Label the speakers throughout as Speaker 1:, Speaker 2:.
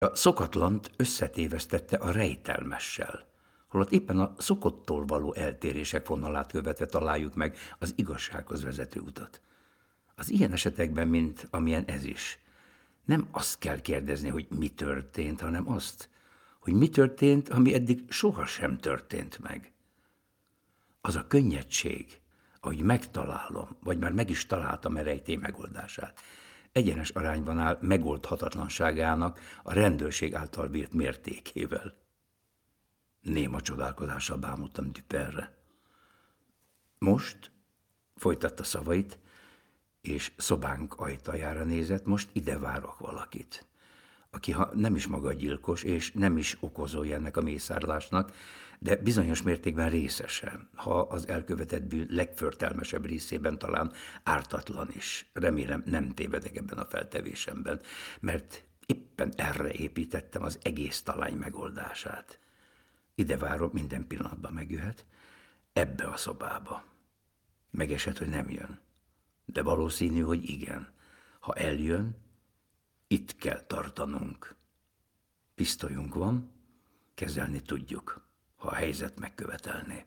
Speaker 1: A szokatlant összetévesztette a rejtelmessel, holott éppen a szokottól való eltérések vonalát követve találjuk meg az igazsághoz vezető utat. Az ilyen esetekben, mint amilyen ez is, nem azt kell kérdezni, hogy mi történt, hanem azt, hogy mi történt, ami eddig sohasem történt meg. Az a könnyedség, ahogy megtalálom, vagy már meg is találtam a rejtély megoldását, egyenes arányban áll megoldhatatlanságának a rendőrség által bírt mértékével. Néma csodálkozással bámultam Dupinre. Most, folytatta szavait, és szobánk ajtajára nézett, most ide várok valakit, aki ha nem is maga gyilkos, és nem is okozója ennek a mészárlásnak, de bizonyos mértékben részese, ha az elkövetett bűn legförtelmesebb részében talán ártatlan is. Remélem nem tévedek ebben a feltevésemben, mert éppen erre építettem az egész talán megoldását. Ide várom, minden pillanatban megjöhet, ebbe a szobába. Megesett, hogy nem jön, de valószínű, hogy igen. Ha eljön, itt kell tartanunk. Pisztolyunk van, kezelni tudjuk, ha a helyzet megkövetelné.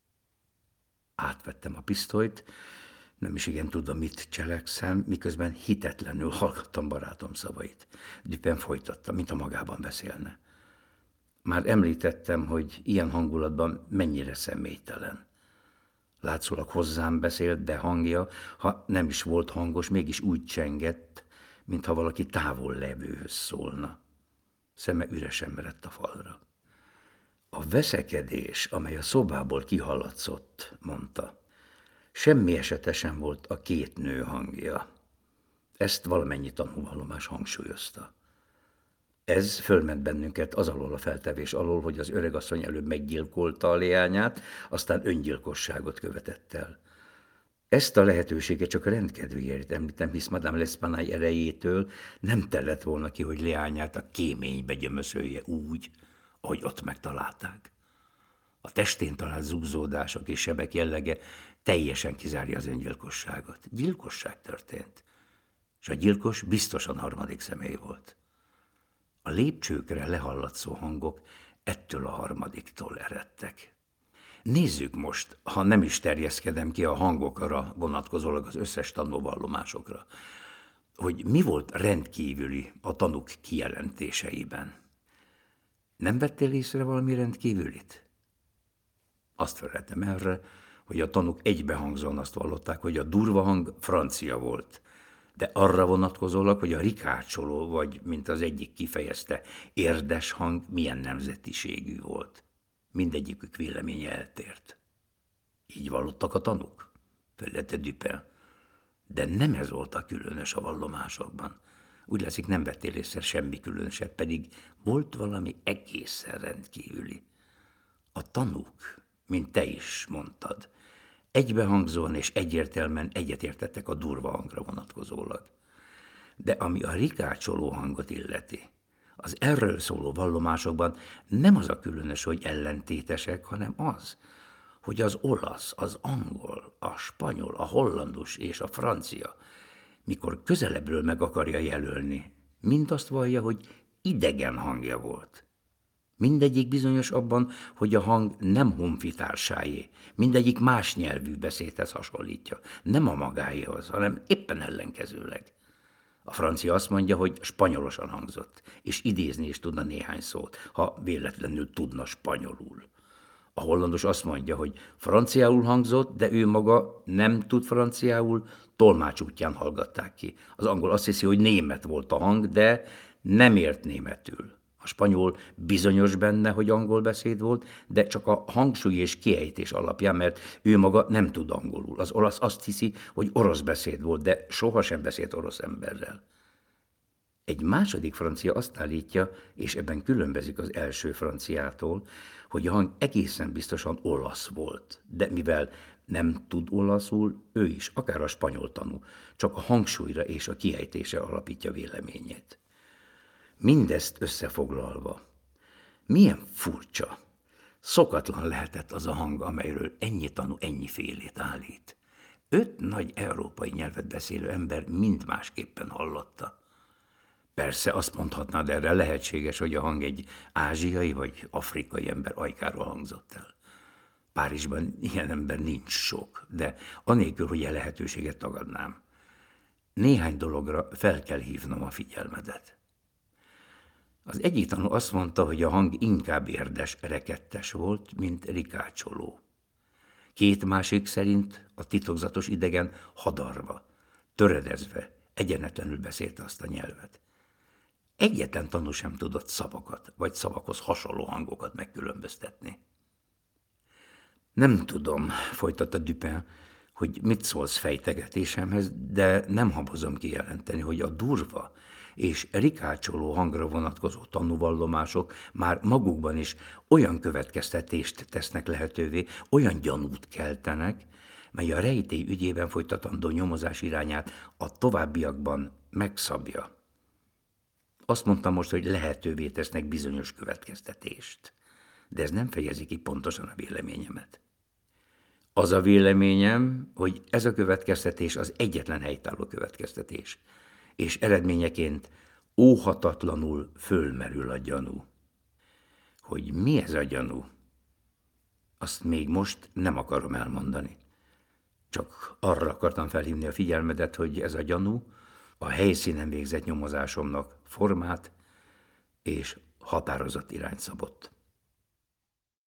Speaker 1: Átvettem a pisztolyt, nem is igen tudva, mit cselekszem, miközben hitetlenül hallgattam barátom szavait. Dupin folytatta, mint a magában beszélne. Már említettem, hogy ilyen hangulatban mennyire személytelen. Látszólag hozzám beszélt, de hangja, ha nem is volt hangos, mégis úgy csengett, mintha valaki távol levőhöz szólna. Szeme üresen merett a falra. A veszekedés, amely a szobából kihallatszott, mondta, semmi esetesen volt a két nő hangja. Ezt valamennyi tanúvallomás hangsúlyozta. Ez fölment bennünket az alól a feltevés alól, hogy az öregasszony előbb meggyilkolta a leányát, aztán öngyilkosságot követett el. Ezt a lehetőséget csak a rendkedvéért említem, hisz Madame L'Espanaye erejétől nem tellett volna ki, hogy leányát a kéménybe gyömöszölje úgy, ahogy ott megtalálták. A testén talált zúzódások és sebek jellege teljesen kizárja az öngyilkosságot. Gyilkosság történt, és a gyilkos biztosan harmadik személy volt. A lépcsőkre lehallatszó hangok ettől a harmadiktól eredtek. Nézzük most, ha nem is terjeszkedem ki a hangokra vonatkozólag az összes tanúvallomásokra, hogy mi volt rendkívüli a tanúk kijelentéseiben. Nem vettél észre valami rendkívülit? Azt feleltem erre, hogy a tanúk egybehangzóan azt vallották, hogy a durva hang francia volt, de arra vonatkozólag, hogy a rikácsoló, vagy mint az egyik kifejezte, érdes hang milyen nemzetiségű volt. Mindegyikük véleménye eltért. Így vallottak a tanúk? Felelte Dupin. De nem ez volt a különös a vallomásokban. Úgy látszik, nem vettél észre semmi különöset, pedig volt valami egészen rendkívüli. A tanúk, mint te is mondtad, egybehangzóan és egyértelműen egyetértettek a durva hangra vonatkozólag. De ami a rikácsoló hangot illeti, az erről szóló vallomásokban nem az a különös, hogy ellentétesek, hanem az, hogy az olasz, az angol, a spanyol, a hollandus és a francia, mikor közelebbről meg akarja jelölni, mind azt vallja, hogy idegen hangja volt. Mindegyik bizonyos abban, hogy a hang nem honfitársáé, mindegyik más nyelvű beszédhez hasonlítja, nem a magáéhoz, hanem éppen ellenkezőleg. A francia azt mondja, hogy spanyolosan hangzott, és idézni is tudna néhány szót, ha véletlenül tudna spanyolul. A hollandos azt mondja, hogy franciául hangzott, de ő maga nem tud franciául, tolmács útján hallgatták ki. Az angol azt hiszi, hogy német volt a hang, de nem ért németül. A spanyol bizonyos benne, hogy angol beszéd volt, de csak a hangsúly és kiejtés alapján, mert ő maga nem tud angolul. Az olasz azt hiszi, hogy orosz beszéd volt, de sohasem beszélt orosz emberrel. Egy második francia azt állítja, és ebben különbözik az első franciától, hogy a hang egészen biztosan olasz volt, de mivel nem tud olaszul, ő is, akár a spanyol tanú, csak a hangsúlyra és a kiejtése alapítja véleményét. Mindezt összefoglalva, milyen furcsa, szokatlan lehetett az a hang, amelyről ennyi tanú ennyifélét állít. 5 nagy európai nyelvet beszélő ember mind másképpen hallotta. Persze azt mondhatnád erre, lehetséges, hogy a hang egy ázsiai vagy afrikai ember ajkáról hangzott el. Párizsban ilyen ember nincs sok, de anélkül, hogy lehetőséget tagadnám. Néhány dologra fel kell hívnom a figyelmedet. Az egyik tanú azt mondta, hogy a hang inkább érdes, rekettes volt, mint rikácsoló. Két másik szerint a titokzatos idegen hadarva, töredezve, egyenetlenül beszélte azt a nyelvet. Egyetlen tanú sem tudott szavakat, vagy szavakhoz hasonló hangokat megkülönböztetni. Nem tudom, folytatta Dupin, hogy mit szólsz fejtegetésemhez, de nem habozom kijelenteni, hogy a durva és rikácsoló hangra vonatkozó tanúvallomások már magukban is olyan következtetést tesznek lehetővé, olyan gyanút keltenek, mely a rejtély ügyében folytatandó nyomozás irányát a továbbiakban megszabja. Azt mondtam most, hogy lehetővé tesznek bizonyos következtetést, de ez nem fejezi ki pontosan a véleményemet. Az a véleményem, hogy ez a következtetés az egyetlen helytálló következtetés, és eredményeként óhatatlanul fölmerül a gyanú. Hogy mi ez a gyanú? Azt még most nem akarom elmondani. Csak arra akartam felhívni a figyelmedet, hogy ez a gyanú a helyszínen végzett nyomozásomnak formát és határozott irányt szabott.